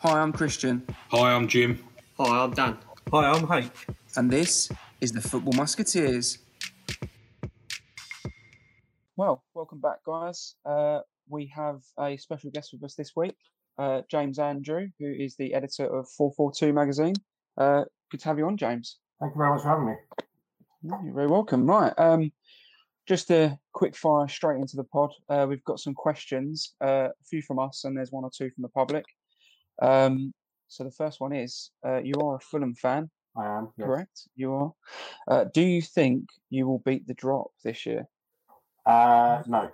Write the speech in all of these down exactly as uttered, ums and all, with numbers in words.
Hi, I'm Christian. Hi, I'm Jim. Hi, I'm Dan. Hi, I'm Hank. And this is the Football Musketeers. Well, welcome back, guys. Uh, we have a special guest with us this week, uh, James Andrew, who is the editor of four forty-two magazine. Uh, good to have you on, James. Thank you very much for having me. You're very welcome. Right. Um, just a quick fire straight into the pod. Uh, we've got some questions, uh, a few from us, and there's one or two from the public. Um, so the first one is, uh, you are a Fulham fan. I am, yes. Correct? You are. Uh, do you think you will beat the drop this year? Uh, no.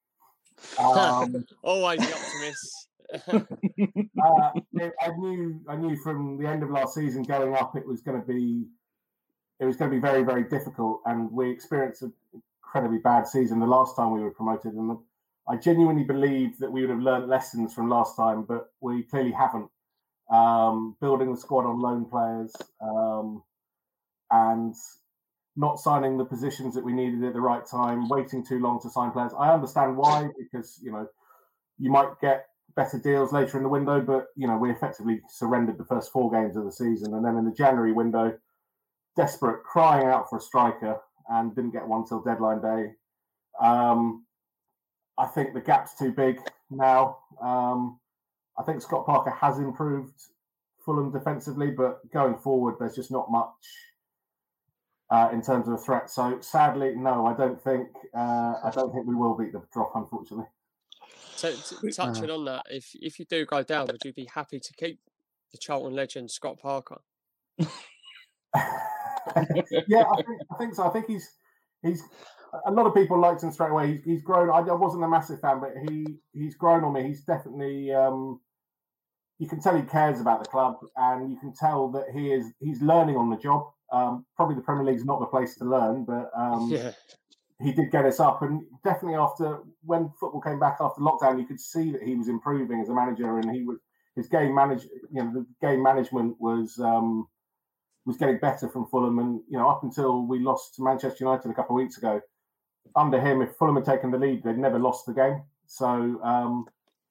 Um, Always the optimist. uh, I knew, I knew from the end of last season going up, it was going to be, it was going to be very, very difficult, and we experienced an incredibly bad season the last time we were promoted. And I genuinely believe that we would have learnt lessons from last time, but we clearly haven't. Um, building the squad on loan players um, and not signing the positions that we needed at the right time, waiting too long to sign players. I understand why, because, you know, you might get better deals later in the window, but, you know, we effectively surrendered the first four games of the season. And then in the January window, desperate, crying out for a striker, and didn't get one till deadline day. Um, I think the gap's too big now. Um, I think Scott Parker has improved Fulham defensively, but going forward, there's just not much uh, in terms of a threat. So sadly, no, I don't think uh, I don't think we will beat the drop, unfortunately. So t- touching uh, on that, if if you do go down, would you be happy to keep the Charlton legend Scott Parker? yeah, I think I think so. I think he's he's a lot of people liked him straight away. He's, he's grown. I, I wasn't a massive fan, but he he's grown on me. He's definitely. Um, you can tell he cares about the club, and you can tell that he is he's learning on the job. Um, probably the Premier League's not the place to learn, but um, yeah. he did get us up, and definitely after when football came back after lockdown, you could see that he was improving as a manager, and he was his game manage. You know, the game management was. Um, was getting better from Fulham, and you know, up until we lost to Manchester United a couple of weeks ago, under him, if Fulham had taken the lead, they'd never lost the game. So, um,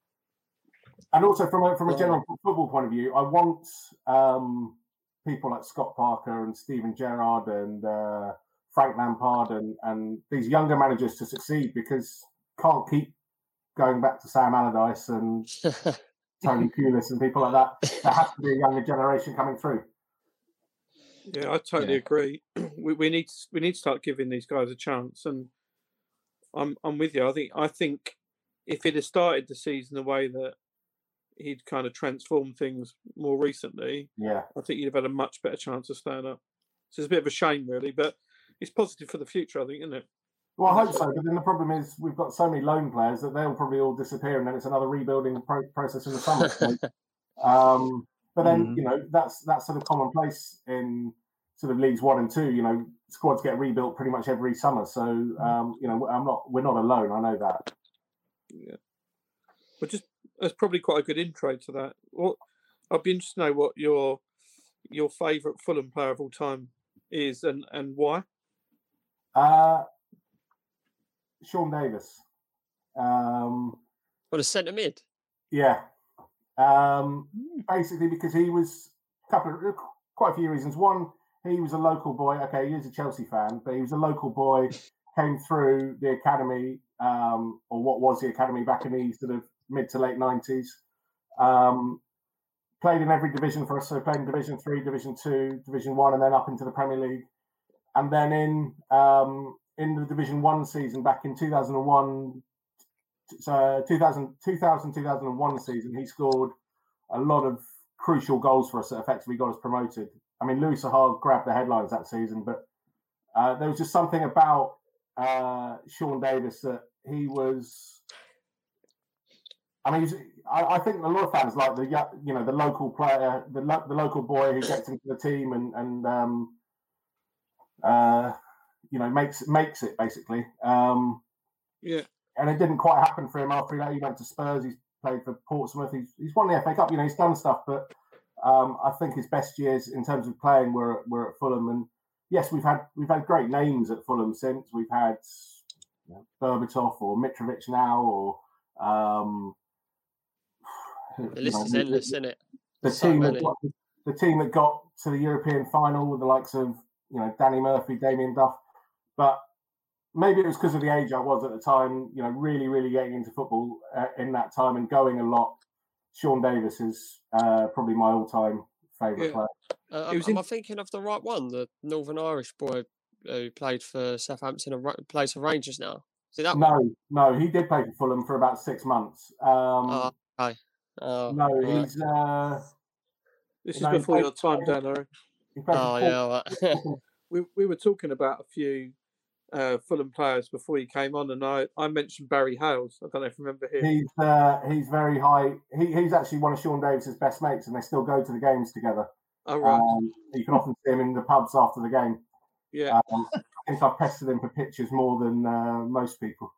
and also from a, from a general football point of view, I want um, people like Scott Parker and Steven Gerrard and uh, Frank Lampard and, and these younger managers to succeed, because can't keep going back to Sam Allardyce and Tony Pulis and people like that. There has to be a younger generation coming through. Yeah, I totally yeah. agree. We we need to, we need to start giving these guys a chance, and I'm I'm with you. I think I think if he'd have started the season the way that he'd kind of transformed things more recently, yeah, I think you'd have had a much better chance of staying up. So it's a bit of a shame, really, but it's positive for the future, I think, isn't it? Well, I hope so. But then the problem is we've got so many loan players that they'll probably all disappear, and then it's another rebuilding pro- process in the summer. um, But then, mm-hmm. you know, that's that's sort of commonplace in sort of leagues one and two. You know, squads get rebuilt pretty much every summer. So, um, you know, I'm not we're not alone. I know that. Yeah, but just that's probably quite a good intro to that. What I'd be interested to know what your your favourite Fulham player of all time is, and and why. Uh, Sean Davis. Um, what a centre mid. Yeah. Um, basically, because he was a couple of quite a few reasons. One, he was a local boy. Okay, he is a Chelsea fan, but he was a local boy. Came through the academy, um, or what was the academy back in the sort of mid to late nineties. Um, played in every division for us. So played in Division Three, Division Two, Division One, and then up into the Premier League. And then in um, in the Division One season back in two thousand one. So two thousand, two thousand, two thousand one season, he scored a lot of crucial goals for us that effectively got us promoted. I mean, Louis Saha grabbed the headlines that season, but uh, there was just something about uh, Sean Davis that he was. I mean, he's, I, I think a lot of fans like the you know the local player, the lo- the local boy who gets into the team and and um, uh, you know makes makes it basically. Um, yeah. And it didn't quite happen for him after that. He went to Spurs. He's played for Portsmouth. He's he's won the F A Cup. You know, he's done stuff. But um, I think his best years in terms of playing were were at Fulham. And yes, we've had we've had great names at Fulham since. We've had you know, Berbatov or Mitrovic now, or um, the list know, is endless, isn't it? the So team that many. got, the team that got to the European final with the likes of, you know, Danny Murphy, Damien Duff, but maybe it was because of the age I was at the time, you know, really, really getting into football uh, in that time and going a lot. Sean Davis is uh, probably my all-time favourite Yeah. player. Uh, It was am in- I thinking of the right one? The Northern Irish boy who played for Southampton and Ra- plays for Rangers now. Is it that one? No, no, he did play for Fulham for about six months. Um, Oh, okay. Oh, no, right. he's uh, This is no, he before played, your time, Dan. Harry. he played Oh, for yeah. Right. We we were talking about a few uh, Fulham players before you came on, and I, I mentioned Barry Hales. I don't know if you remember him. He's uh, he's very high. He, he's actually one of Sean Davis's best mates, and they still go to the games together. Oh right, Um, you can often see him in the pubs after the game. yeah. Um, I think I've pestered him for pictures more than uh, most people.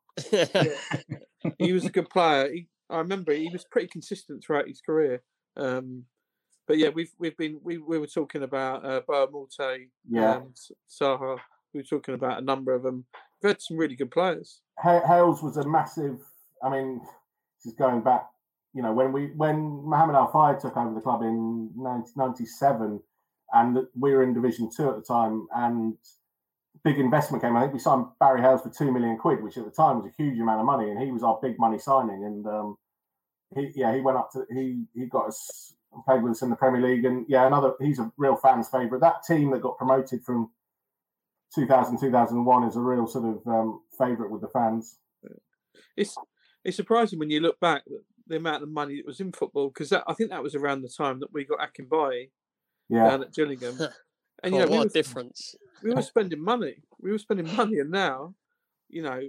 He was a good player. He, I remember he was pretty consistent throughout his career. Um, but yeah, we've we've been we, we were talking about uh, Boa Morte, Yeah. um, Saha. We were talking about a number of them. We've had some really good players. Ha- Hales was a massive. I mean, this is going back. You know, when we when Mohamed Al Fayed took over the club in nineteen ninety-seven, and we were in Division Two at the time, and big investment came. I think we signed Barry Hales for two million quid, which at the time was a huge amount of money, and he was our big money signing. And um, he, yeah, he went up to he he got us played with us in the Premier League, and yeah, another. He's a real fans' favourite. That team that got promoted from two thousand, two thousand one is a real sort of um, favourite with the fans. It's it's surprising when you look back that the amount of money that was in football, because I think that was around the time that we got Akinbaye Yeah, down at Gillingham. And God, you know, we what were, a difference. we were spending money. We were spending money, and now, you know,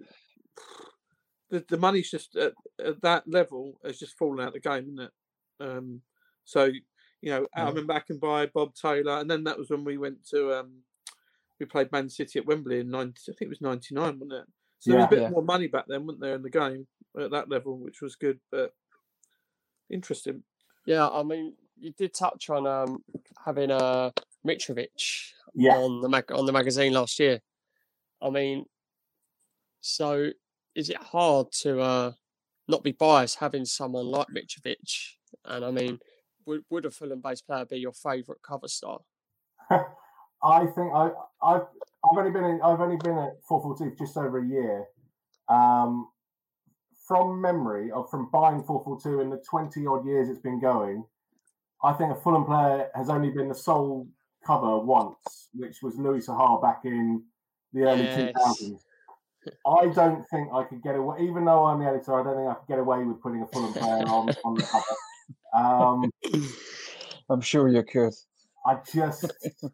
the the money's just at, at that level has just fallen out of the game, isn't it? Um, so you know, I Yeah. remember Akinbaye, Bob Taylor, and then that was when we went to um, we played Man City at Wembley in ninety. I think it was ninety nine, wasn't it? So there was a bit Yeah. more money back then, wasn't there, in the game at that level, which was good, but interesting. Yeah, I mean, you did touch on um, having uh, Mitrovic yeah. on the mag- on the magazine last year. I mean, so is it hard to uh, not be biased having someone like Mitrovic? And I mean, would would a Fulham-based player be your favourite cover star? I think I I've I've only been in, I've only been at four forty just over a year. Um, from memory, of from buying four forty in the twenty odd years it's been going, I think a Fulham player has only been the sole cover once, which was Louis Sahar back in the early Yes. two thousands. I don't think I could get away, even though I'm the editor. I don't think I could get away with putting a Fulham player on on the cover. Um, I'm sure you could. I just,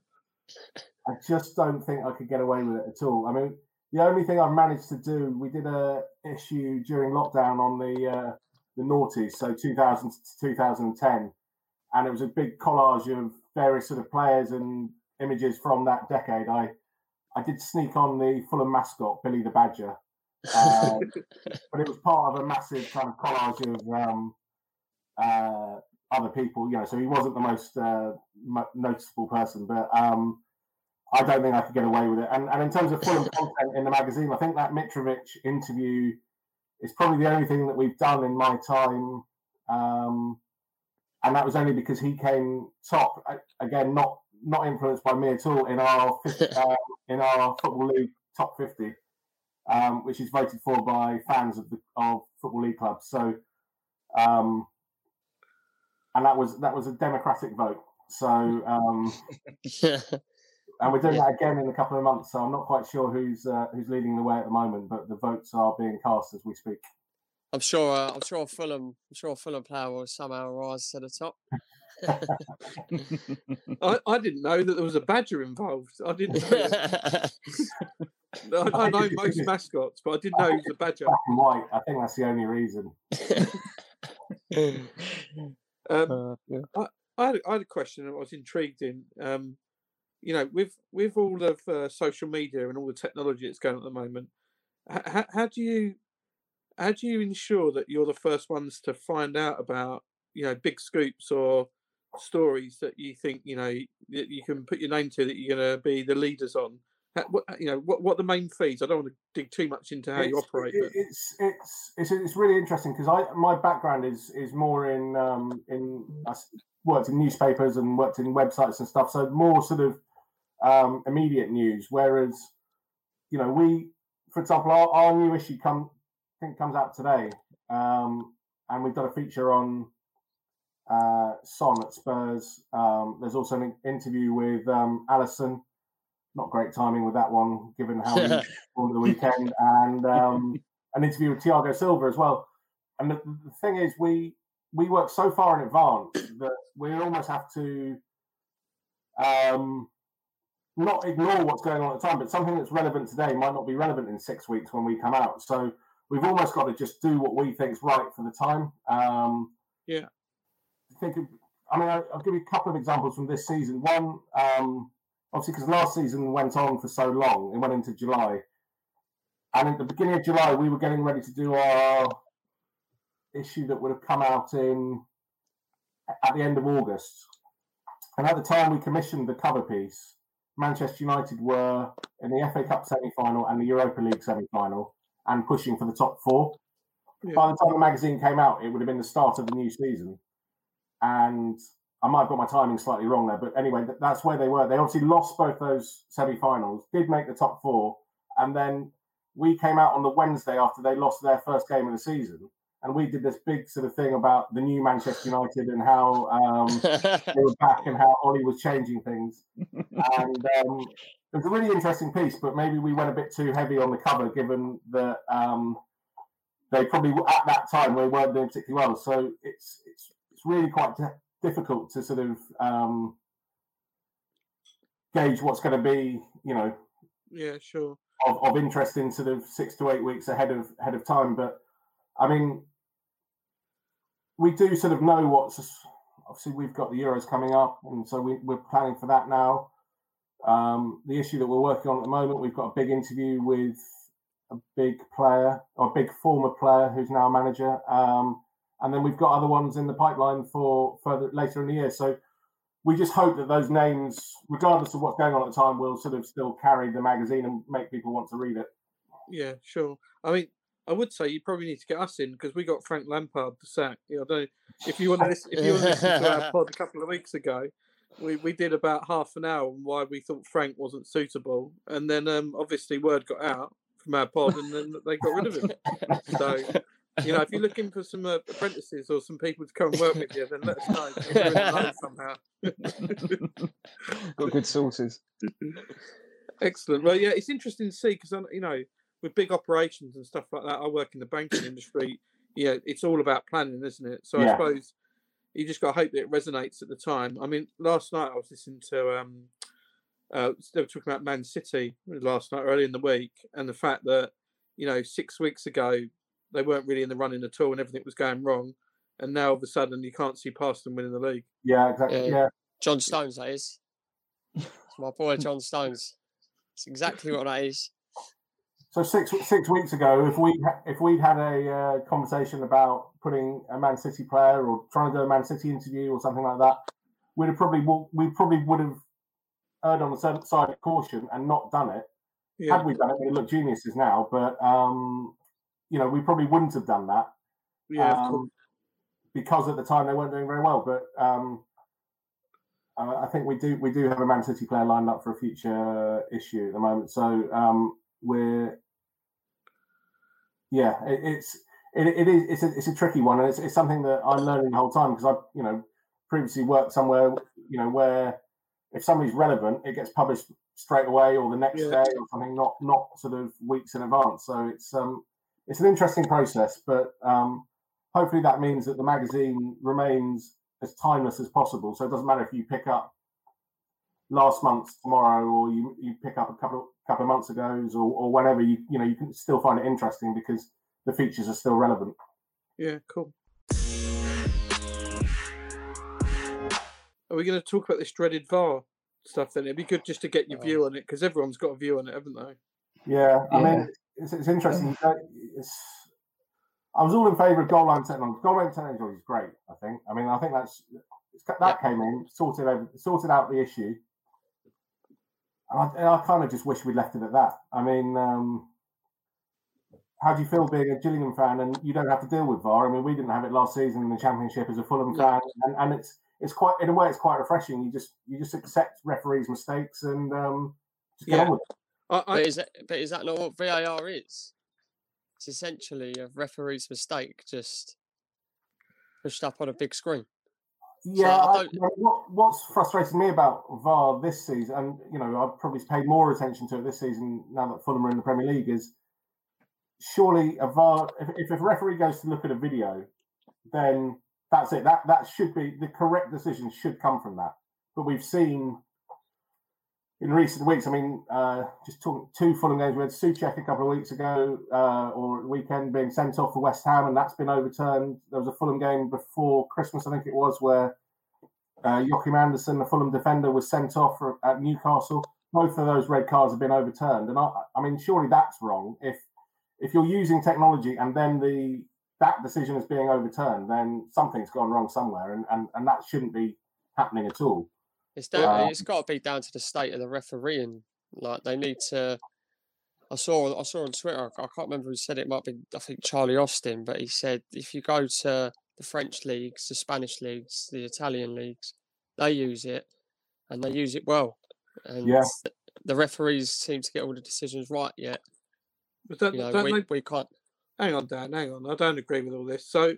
I just don't think I could get away with it at all. I mean, the only thing I've managed to do, we did a issue during lockdown on the uh, the noughties, so two thousand to two thousand ten, and it was a big collage of various sort of players and images from that decade. I I did sneak on the Fulham mascot, Billy the Badger, um, but it was part of a massive kind of collage of um, uh, other people, you know, so he wasn't the most uh, mo- noticeable person, but um, I don't think I could get away with it. And, and in terms of Fulham content in the magazine, I think that Mitrovic interview is probably the only thing that we've done in my time. Um, and that was only because he came top, again, not not influenced by me at all, in our uh, in our Football League top fifty, um, which is voted for by fans of the of Football League clubs. So, um, and that was that was a democratic vote. So, um, and we're doing Yeah. that again in a couple of months. So I'm not quite sure who's uh, who's leading the way at the moment, but the votes are being cast as we speak. I'm sure. Uh, I'm sure Fulham. I'm sure a Fulham player will somehow rise to the top. I, I didn't know that there was a badger involved. I didn't know that. I, I know most mascots, but I didn't know he was a badger. Black and white. I think that's the only reason. Um, Uh, yeah. I had, I had a question that I was intrigued in. Um, you know, with with all of uh, social media and all the technology that's going on at the moment, how, how do you how do you ensure that you're the first ones to find out about, you know, big scoops or stories that you think, you know, that you can put your name to, that you're going to be the leaders on? How, what, you know, what what the main fees? I don't want to dig too much into how it's, you operate. It, but... it's it's it's it's really interesting because I my background is is more in um, in I worked in newspapers and worked in websites and stuff, so more sort of um, immediate news. Whereas, you know, we, for example, our, our new issue come I think comes out today, um, and we've done a feature on uh, Son at Spurs. Um, there's also an interview with um, Alisson. Not great timing with that one, given how he performed the weekend, and um, an interview with Thiago Silva as well. And the, the thing is, we we work so far in advance that we almost have to um, not ignore what's going on at the time, but something that's relevant today might not be relevant in six weeks when we come out. So we've almost got to just do what we think is right for the time. Um, yeah. I think. Of, I mean, I'll give you a couple of examples from this season. One. Um, Obviously, because last season went on for so long, it went into July. And at the beginning of July, we were getting ready to do our issue that would have come out in at the end of August. And at the time we commissioned the cover piece, Manchester United were in the F A Cup semi-final and the Europa League semi-final and pushing for the top four. Yeah. By the time the magazine came out, it would have been the start of the new season. And I might have got my timing slightly wrong there, but anyway, that's where they were. They obviously lost both those semi-finals, did make the top four, and then we came out on the Wednesday after they lost their first game of the season, and we did this big sort of thing about the new Manchester United and how um, they were back and how Ollie was changing things. And um, it was a really interesting piece, but maybe we went a bit too heavy on the cover, given that um, they probably at that time we weren't doing particularly well. So it's it's it's really quite T- difficult to sort of um, gauge what's going to be, you know, yeah, sure, of, of interest in sort of six to eight weeks ahead of ahead of time. But I mean, we do sort of know what's obviously we've got the Euros coming up, and so we, we're planning for that now. Um, the issue that we're working on at the moment, we've got a big interview with a big player or a big former player who's now a manager. Um, And then we've got other ones in the pipeline for further later in the year. So we just hope that those names, regardless of what's going on at the time, will sort of still carry the magazine and make people want to read it. Yeah, sure. I mean, I would say you probably need to get us in because we got Frank Lampard the sack. You know, I don't know if you want to listen, if you want to listen to our pod a couple of weeks ago, we, we did about half an hour on why we thought Frank wasn't suitable, and then um, obviously word got out from our pod, and then they got rid of him. So. You know, if you're looking for some uh, apprentices or some people to come and work with you, then let us know. We're in the know somehow. Got good sources. Excellent. Well, yeah, it's interesting to see because, you know, with big operations and stuff like that, I work in the banking industry. Yeah, it's all about planning, isn't it? So yeah. I suppose you just got to hope that it resonates at the time. I mean, last night I was listening to, um, uh, they were talking about Man City last night, early in the week, and the fact that, you know, six weeks ago, they weren't really in the running at all and everything was going wrong. And now all of a sudden you can't see past them winning the league. Yeah, exactly. Yeah. yeah. John Stones, that is. It's my boy, John Stones. It's exactly what that is. So six six weeks ago, if we if we'd had a uh, conversation about putting a Man City player or trying to do a Man City interview or something like that, we'd have probably we probably would have erred on the side of caution and not done it. Yeah. Had we done it, we'd look geniuses now. But um, you know, we probably wouldn't have done that. Yeah, um, because at the time they weren't doing very well. But um, uh, I think we do we do have a Man City player lined up for a future issue at the moment. So um, we're yeah, it, it's it, it is it's a, it's a tricky one, and it's, it's something that I'm learning the whole time because I've you know previously worked somewhere you know where if somebody's relevant, it gets published straight away or the next yeah. day or something, not not sort of weeks in advance. So it's um. It's an interesting process, but um, hopefully that means that the magazine remains as timeless as possible. So it doesn't matter if you pick up last month's tomorrow or you, you pick up a couple couple of months ago's or, or whenever you you know you can still find it interesting because the features are still relevant. Yeah, cool. Are we going to talk about this dreaded V A R stuff then? It'd be good just to get your view on it because everyone's got a view on it, haven't they? Yeah, I yeah. mean. It's, it's interesting. It's, I was all in favour of goal line technology. Goal line technology is great. I think. I mean, I think that's that yeah. came in, sorted over, sorted out the issue, And I, I kind of just wish we'd left it at that. I mean, um, how do you feel being a Gillingham fan and you don't have to deal with V A R? I mean, we didn't have it last season in the Championship as a Fulham No. fan, and, and it's it's quite in a way it's quite refreshing. You just you just accept referees' mistakes and um, just get Yeah. on with it. I, I, But is that, but is that not what V A R is? It's essentially a referee's mistake just pushed up on a big screen. Yeah, I I don't- you know, what what's frustrated me about V A R this season, and you know, I've probably paid more attention to it this season now that Fulham are in the Premier League, is surely a V A R. If, if a referee goes to look at a video, then that's it. That that should be the correct decision. Should come from that. But we've seen in recent weeks. I mean, uh, just talking two Fulham games. We had Souček a couple of weeks ago, uh, or the weekend, being sent off for West Ham, and that's been overturned. There was a Fulham game before Christmas, I think it was, where uh, Joachim Andersen, the Fulham defender, was sent off for, at Newcastle. Both of those red cards have been overturned, and I, I mean, surely that's wrong. If if you're using technology and then the that decision is being overturned, then something's gone wrong somewhere, and and, and that shouldn't be happening at all. It's down, Um, it's got to be down to the state of the refereeing. Like they need to. I saw I saw on Twitter. I can't remember who said it. It might be I think Charlie Austin, but he said if you go to the French leagues, the Spanish leagues, the Italian leagues, they use it and they use it well. And Yeah. the referees seem to get all the decisions right yet. but don't, You know, don't we, they, we can't. hang on, Dan, hang on. I don't agree with all this. So,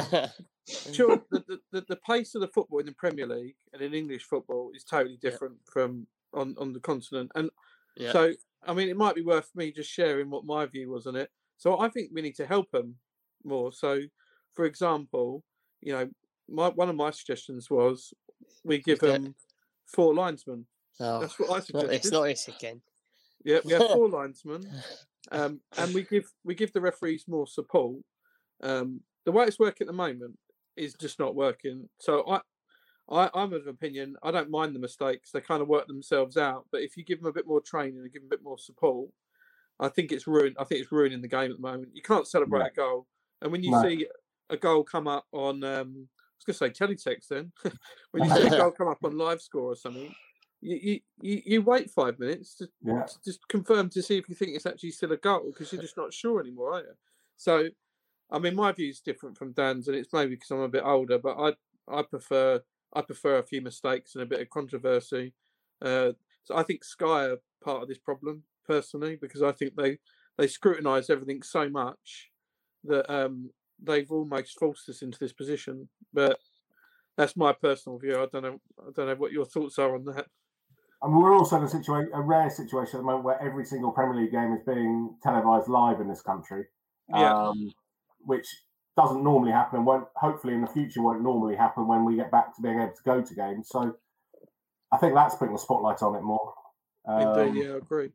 sure, the, the, the, the pace of the football in the Premier League and in English football is totally Yeah. different from on, on the continent. And Yeah. so, I mean, it might be worth me just sharing what my view was on it. So, I think we need to help them more. So, for example, you know, my one of my suggestions was we give Yeah. them four linesmen. Oh, That's what I it's not, suggested. it's not this again. Yeah, we have four linesmen, um, and we give we give the referees more support. Um, the way it's working at the moment is just not working. So I, I, I'm of opinion. I don't mind the mistakes; they kind of work themselves out. But if you give them a bit more training and give them a bit more support, I think it's ruined. I think it's ruining the game at the moment. You can't celebrate No. a goal, and when you No. see a goal come up on, um, I was going to say teletext. Then when you see a goal come up on live score or something. You, you, you, you wait five minutes to, Yeah. to just confirm to see if you think it's actually still a goal because you're just not sure anymore, are you? So, I mean, my view is different from Dan's, and it's maybe because I'm a bit older, but I I prefer I prefer a few mistakes and a bit of controversy. Uh, so I think Sky are part of this problem personally because I think they they scrutinise everything so much that um, they've almost forced us into this position. But that's my personal view. I don't know. I don't know what your thoughts are on that. I mean, we're also in a situation, a rare situation at the moment where every single Premier League game is being televised live in this country, Yeah. um, which doesn't normally happen and won't, hopefully in the future won't normally happen when we get back to being able to go to games. So I think that's putting the spotlight on it more. Um, Indeed, yeah, I agree.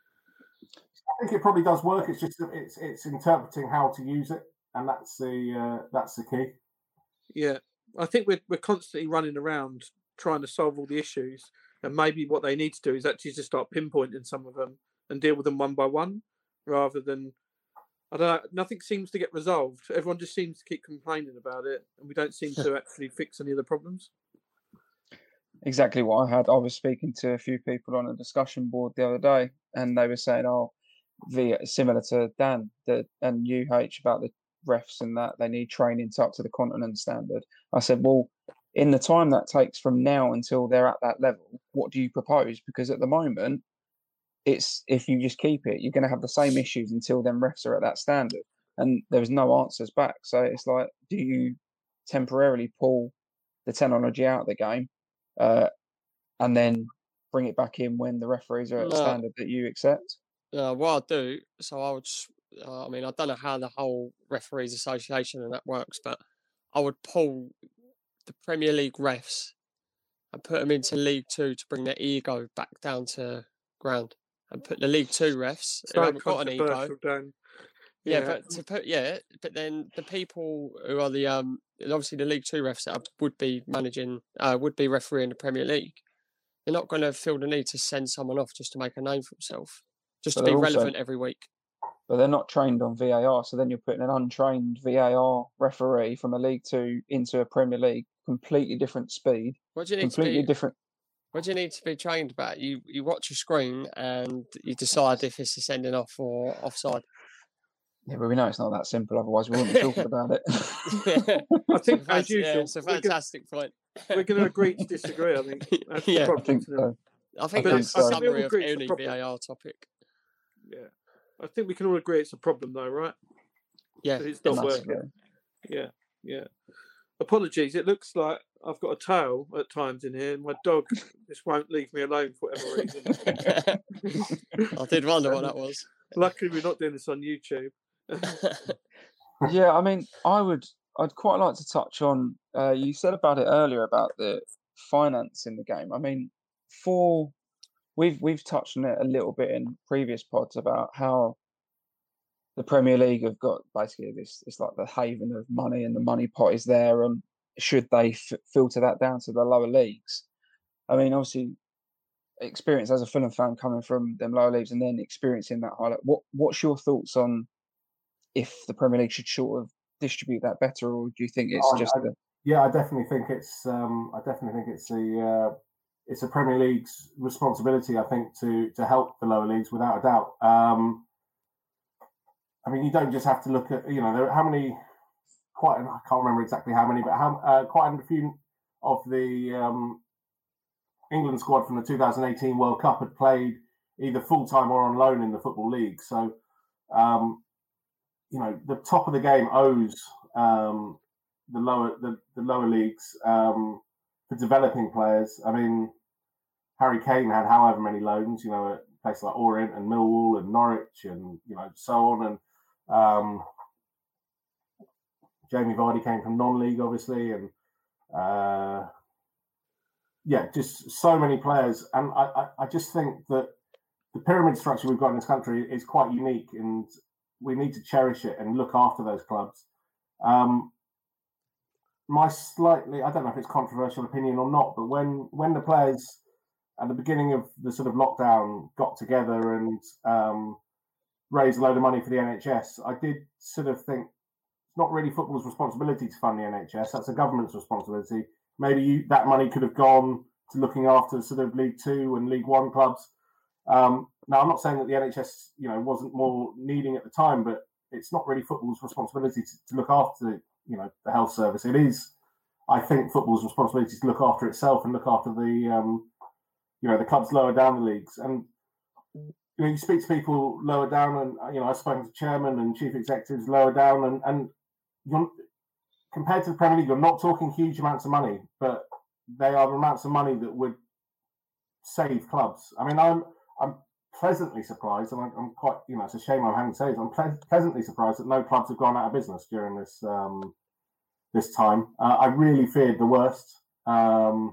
I think it probably does work. It's just it's it's interpreting how to use it, and that's the uh, that's the key. Yeah, I think we're we're constantly running around trying to solve all the issues, and maybe what they need to do is actually just start pinpointing some of them and deal with them one by one, rather than I don't know. Nothing seems to get resolved. Everyone just seems to keep complaining about it, and we don't seem to actually fix any of the problems. Exactly what I had. I was speaking to a few people on a discussion board the other day, and they were saying, "Oh, the similar to Dan the, and U H about the refs and that they need training to up to the continent standard." I said, "Well, in the time that takes from now until they're at that level, what do you propose? Because at the moment, it's if you just keep it, you're going to have the same issues until them refs are at that standard, and there's no answers back. So it's like, do you temporarily pull the technology out of the game?" Uh, and then bring it back in when the referees are at the No. standard that you accept? Uh, what I'd do, so I would, s- uh, I mean, I don't know how the whole referees association and that works, but I would pull the Premier League refs and put them into League Two to bring their ego back down to ground, and put the League Two refs who So haven't got an ego. controversial, Dan. Yeah, Yeah. but to put yeah, but then the people who are the um obviously the League Two refs that are, would be managing uh would be refereeing the Premier League. They're not going to feel the need to send someone off just to make a name for himself, just But to be they're also- relevant every week. But they're not trained on V A R, so then you're putting an untrained V A R referee from a League Two into a Premier League, completely different speed, What do you need to completely be? different. What what do you need to be trained about? You you watch a screen and you decide if it's a sending off or offside. Yeah, but we know it's not that simple. Otherwise, we wouldn't be talking about it. I think, That's, as usual, yeah, it's a we're gonna, fantastic point. we're going to agree to disagree. I think that's the Yeah. I problem. think isn't it? so. I think I think that's so. the I think we all summary of agree it's a any V problem. A R topic. Yeah, I think we can all agree it's a problem, though, right? Yeah, That it's not Massively. working. Yeah, yeah. Apologies. It looks like I've got a tail at times in here. My dog just won't leave me alone for whatever reason. I did wonder what that was. Luckily, we're not doing this on YouTube. Yeah, I mean, I would, I'd quite like to touch on. Uh, you said about it earlier about the finance in the game. I mean, for we've we've touched on it a little bit in previous pods about how the Premier League have got basically this. It's like the haven of money, and the money pot is there. And should they f- filter that down to the lower leagues? I mean, obviously, experience as a Fulham fan coming from them lower leagues and then experiencing that highlight. What what's your thoughts on if the Premier League should sort of distribute that better, or do you think it's Oh, just I- the Yeah, I definitely think it's. Um, I definitely think it's the. Uh, it's the Premier League's responsibility, I think, to to help the lower leagues without a doubt. Um, I mean, you don't just have to look at. You know, there, how many? Quite. I can't remember exactly how many, but how uh, quite a few of the um, England squad from the two thousand eighteen World Cup had played either full time or on loan in the Football League. So, um, you know, the top of the game owes. Um, the lower the, the lower leagues um, for developing players. I mean, Harry Kane had however many loans, you know, at places like Orient and Millwall and Norwich and, you know, so on. And um, Jamie Vardy came from non-league, obviously. And uh, yeah, just so many players. And I, I, I just think that the pyramid structure we've got in this country is quite unique, and we need to cherish it and look after those clubs. Um, my slightly, I don't know if it's controversial opinion or not, but when when the players at the beginning of the sort of lockdown got together and um, raised a load of money for the N H S, I did sort of think it's not really football's responsibility to fund the N H S. That's a government's responsibility. Maybe you, that money could have gone to looking after sort of League Two and League One clubs. Um, now, I'm not saying that the N H S, you know, wasn't more needing at the time, but it's not really football's responsibility to, to look after, you know, the health service. It is, I think, football's responsibility to look after itself and look after the, um, you know, the clubs lower down the leagues. And you know, you speak to people lower down, and you know, I've spoken to chairman and chief executives lower down, and and you're, compared to the Premier League, you're not talking huge amounts of money, but they are amounts of money that would save clubs. I mean, I'm I'm pleasantly surprised, and I'm, I'm quite, you know, it's a shame I'm having to say this. I'm ple- pleasantly surprised that no clubs have gone out of business during this um, this time. Uh, I really feared the worst, um,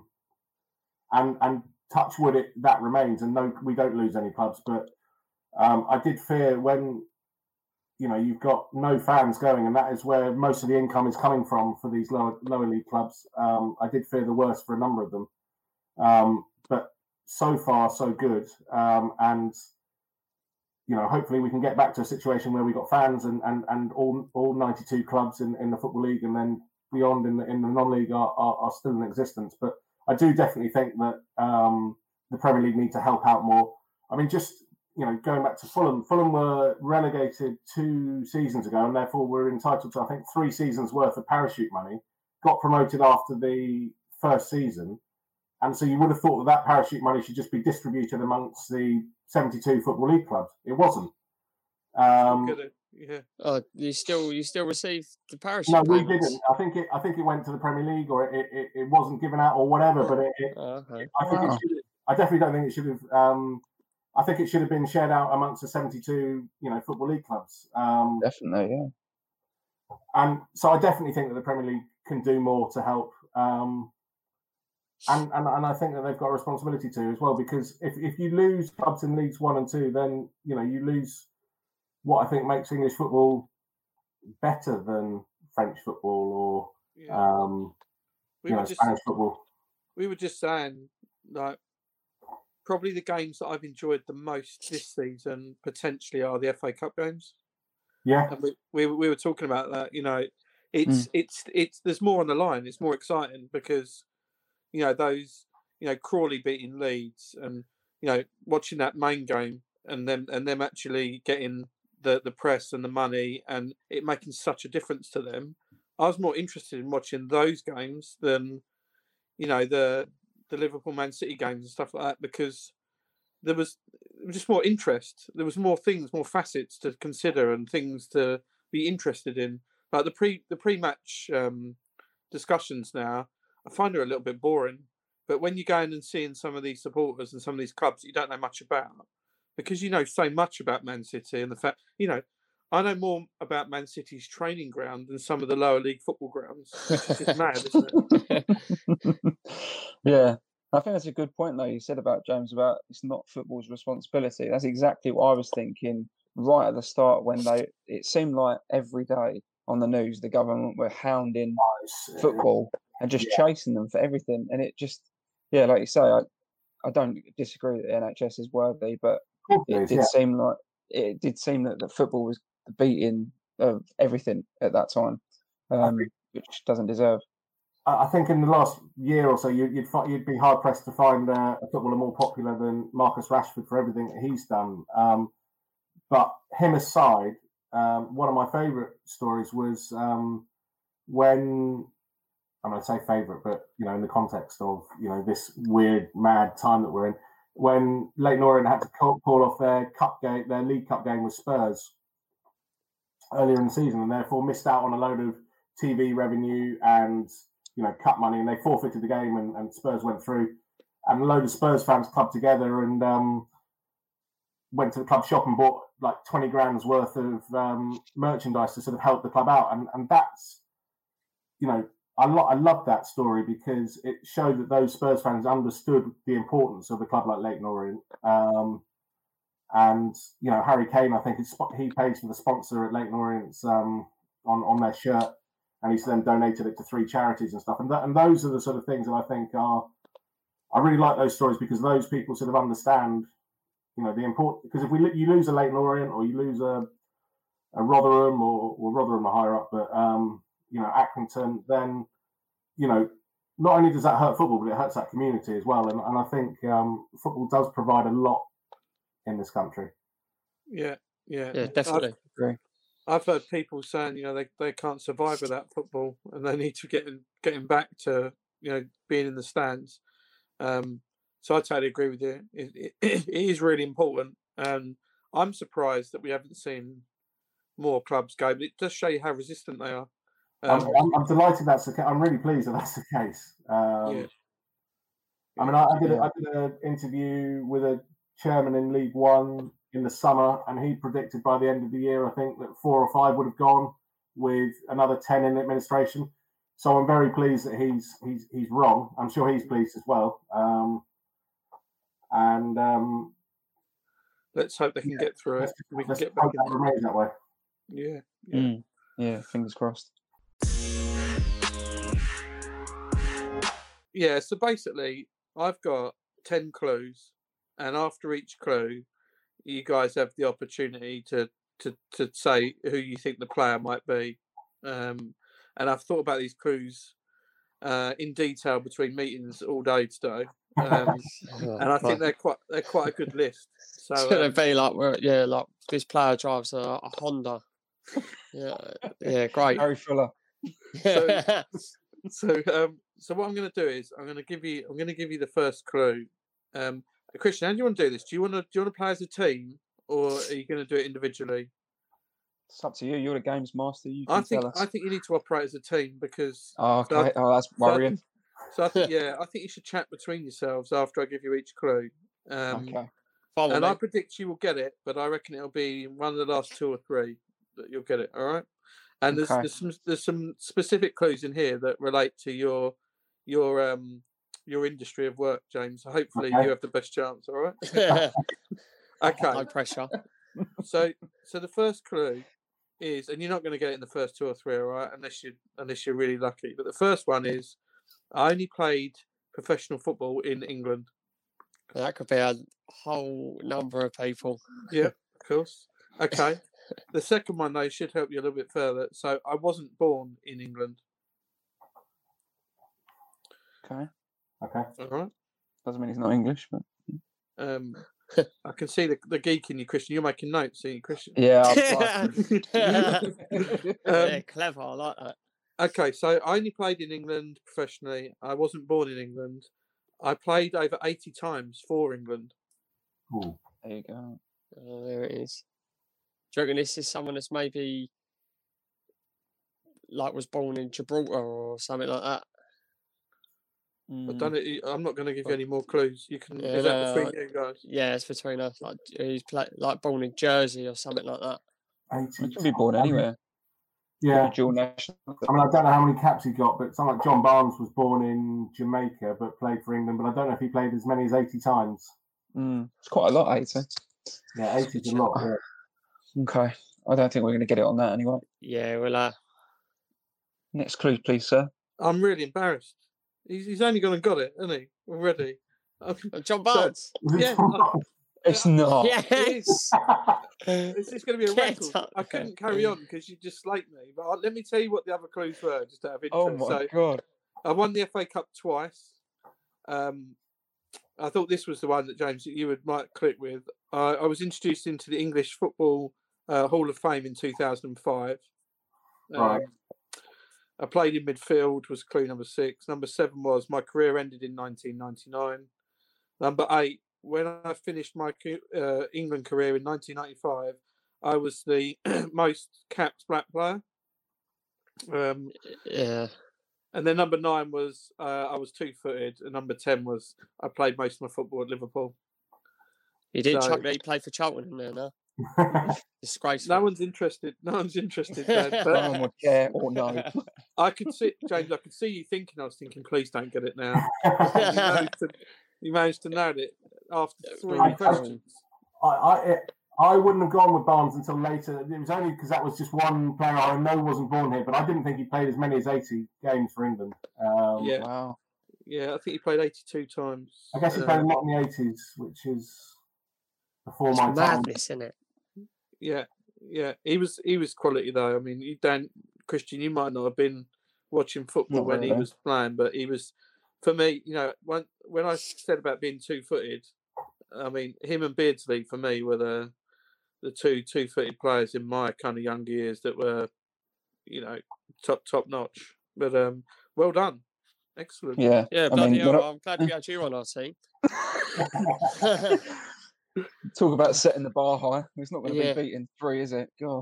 and and touch wood, it that remains, and no, we don't lose any clubs. But um, I did fear when, you know, you've got no fans going, and that is where most of the income is coming from for these lower lower league clubs. Um, I did fear the worst for a number of them, um, but so far so good, um, and you know, hopefully we can get back to a situation where we've got fans and and, and all all ninety-two clubs in, in the Football League and then beyond in the in the non-league are, are, are still in existence. But I do definitely think that um, the Premier League need to help out more. I mean, just, you know, going back to Fulham, Fulham were relegated two seasons ago, and therefore were entitled to, I think, three seasons worth of parachute money. Got promoted after the first season, and so you would have thought that that parachute money should just be distributed amongst the seventy-two Football League clubs. It wasn't. Um, Good, yeah. Oh, you still you still receive the parachute no, we payments? didn't. I think it. I think it went to the Premier League, or it, it, it wasn't given out, or whatever. But it, it, Oh, okay. I think Wow. it should. I definitely don't think it should have. Um, I think it should have been shared out amongst the seventy-two, you know, Football League clubs. Um, Definitely, yeah. and so I definitely think that the Premier League can do more to help. Um, and, and and I think that they've got a responsibility to as well, because if, if you lose clubs in Leagues One and Two, then you know you lose what I think makes English football better than French football or Yeah. um, we you were know just Spanish football. we were just saying, like, probably the games that I've enjoyed the most this season potentially are the F A Cup games. Yeah, And we, we we were talking about that. You know, it's it's it's there's more on the line. It's more exciting because, you know, those, you you know, Crawley beating Leeds, and you know, watching that main game, and them and them actually getting the the press and the money, and it making such a difference to them. I was more interested in watching those games than, you know, the the Liverpool Man City games and stuff like that, because there was, there was just more interest. There was more things, more facets to consider, and things to be interested in. Like the pre the pre match um, discussions now, I find are a little bit boring. But when you go in and seeing some of these supporters and some of these clubs that you don't know much about, because you know so much about Man City and the fact, you know, I know more about Man City's training ground than some of the lower league football grounds. It's just mad, isn't it? Yeah, I think that's a good point, though, you said about James, about it's not football's responsibility. That's exactly what I was thinking right at the start, when they it seemed like every day on the news the government were hounding football and just Yeah. chasing them for everything. And it just, yeah, like you say, I, I don't disagree that the N H S is worthy, but it is, did yeah. seem like it did seem that, that football was the beating of everything at that time, um, which doesn't deserve. I I think in the last year or so, you, you'd fi- you'd be hard pressed to find uh, a footballer more popular than Marcus Rashford for everything that he's done. Um, but him aside, um, one of my favourite stories was um, when, I'm going to say favourite, but you know, in the context of, you know, this weird, mad time that we're in, when Leyton Orient had to call, call off their cup game, their League Cup game with Spurs earlier in the season, and therefore missed out on a load of T V revenue and, you know, cup money, and they forfeited the game, and, and Spurs went through, and a load of Spurs fans clubbed together and um, went to the club shop and bought like twenty grand's worth of um, merchandise to sort of help the club out, and and that's, you know, I lo- I love that story because it showed that those Spurs fans understood the importance of a club like Leyton Orient. Um, and you know, Harry Kane, I think he pays for the sponsor at Leyton Orient's um, on on their shirt, and he's then donated it to three charities and stuff. And that, and those are the sort of things that I think are, I really like those stories, because those people sort of understand, you know, the important. Because if we you lose a Leyton Orient, or you lose a a Rotherham, or, or Rotherham are higher up, but um, you know, Accrington, then, you know, not only does that hurt football, but it hurts that community as well. And and I think um, football does provide a lot in this country. Yeah, yeah, Yeah, definitely. I've, I've heard people saying, you know, they, they can't survive without football, and they need to get getting back to, you know, being in the stands. Um, so I totally agree with you. It, it, it is really important, and I'm surprised that we haven't seen more clubs go. But it does show you how resistant they are. Um, I'm, I'm, I'm delighted that's the case. I'm really pleased that that's the case. Um, yeah. I mean, I, I did a, I did an interview with a chairman in League One in the summer, and he predicted by the end of the year, I think, that four or five would have gone, with another ten in administration. So I'm very pleased that he's he's he's wrong. I'm sure he's pleased as well. Um, and um, let's hope they can yeah, get through it. We can let's get back hope that in. remains that way. Yeah, yeah. Mm. Yeah, fingers crossed. Yeah, so basically, I've got ten clues, and after each clue, you guys have the opportunity to to, to say who you think the player might be. Um, and I've thought about these clues uh, in detail between meetings all day today, um, and I think they're quite they're quite a good list. So So um, it'd be like, we're- yeah, like this player drives a, a Honda. Yeah, yeah, great. Harry Fuller. So, so, um, so what I'm going to do is I'm going to give you I'm going to give you the first clue. Um, Christian, how do you want to do this? Do you want to do you want to play as a team, or are you going to do it individually? It's up to you. You're the games master. You I can think tell us. I think you need to operate as a team, because Oh, so okay. I, Oh, that's so I worrying. think, so I think yeah, I think you should chat between yourselves after I give you each clue. Um, Okay. Fine with and I me. predict you will get it, but I reckon it'll be one of the last two or three that you'll get it. All right. And there's Okay. there's some there's some specific clues in here that relate to your your um your industry of work, James. So hopefully Okay. you have the best chance. All right. Okay. No pressure. So so the first clue is, and you're not going to get it in the first two or three, all right, unless you unless you're really lucky. But the first one is, I only played professional football in England. That could be a whole number of people. Yeah, of course. Okay. The second one, though, should help you a little bit further. So I wasn't born in England. Okay. Okay. All right. Doesn't mean he's not English, but Um, I can see the, the geek in you, Christian. You're making notes, see, Christian. yeah. yeah, Um, clever. I like that. Okay, so I only played in England professionally. I wasn't born in England. I played over eighty times for England. Ooh. There you go. Oh, there it is. Do you reckon this is someone that's maybe like was born in Gibraltar or something like that? I Mm. don't know, I'm not going to give you any more clues. You can. Yeah, is that no, between I- you guys? Yeah, it's between us. Like he's play, like born in Jersey or something like that. He eighty. can be born anywhere. Yeah. Dual national. I mean, I don't know how many caps he got, but someone like John Barnes was born in Jamaica but played for England. But I don't know if he played as many as eighty times. Mm. It's quite a lot, eighty. Yeah, eighty is a lot. Yeah. Okay. I don't think we're going to get it on that anyway. Yeah, well, uh, Next clue, please, sir. I'm really embarrassed. He's, he's only gone and got it, hasn't he? Already. Um, John Barnes. Yeah. It's not. Yes. This is going to be a Get record. up I there. couldn't carry on because you just slate me. But I, let me tell you what the other clues were, just out of interest. Oh my so god. I won the F A Cup twice. Um, I thought this was the one that James you would might click with. Uh, I was introduced into the English Football uh, Hall of Fame in two thousand five. Um, Right. I played in midfield, was clue number six. Number seven was my career ended in nineteen ninety-nine. Number eight, when I finished my uh, England career in nineteen ninety-five, I was the most capped black player. Um, Yeah. and then number nine was uh, I was two-footed, and number ten was I played most of my football at Liverpool. He did So- chuck that he played for Charlton in there, no? Disgraceful. No one's interested. No one's interested, Dan, No but one would care or no. I could see, James. I could see you thinking. I was thinking, please don't get it now. you, managed to, you managed to nail it after three I- questions. I, I, it- I wouldn't have gone with Barnes until later. It was only because that was just one player I know wasn't born here, but I didn't think he played as many as eighty games for England. Um, Yeah. Wow. Yeah, I think he played eighty-two times. I guess he Uh, played a lot in the eighties, which is before It's my time. madness, isn't it? Yeah, yeah. He was he was quality though. I mean, you don't Christian. You might not have been watching football Not when he really. was playing, but he was. For me, you know, when when I said about being two-footed, I mean him and Beardsley for me were the the two two-footed players in my kind of younger years that were, you know, top top notch. But um, well done, excellent. Yeah. Yeah, I bloody mean, hell. when I- I'm glad we had you on our team. Talk about setting the bar high. It's not going to Yeah. be beaten three, is it? God.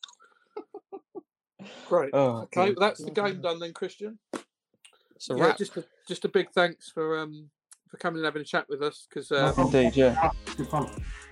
Great. Oh, Okay, dear. well, that's the game done then, Christian. It's a Yeah, wrap. just a, just a big thanks for um for coming and having a chat with us because uh, Indeed, yeah. Good fun.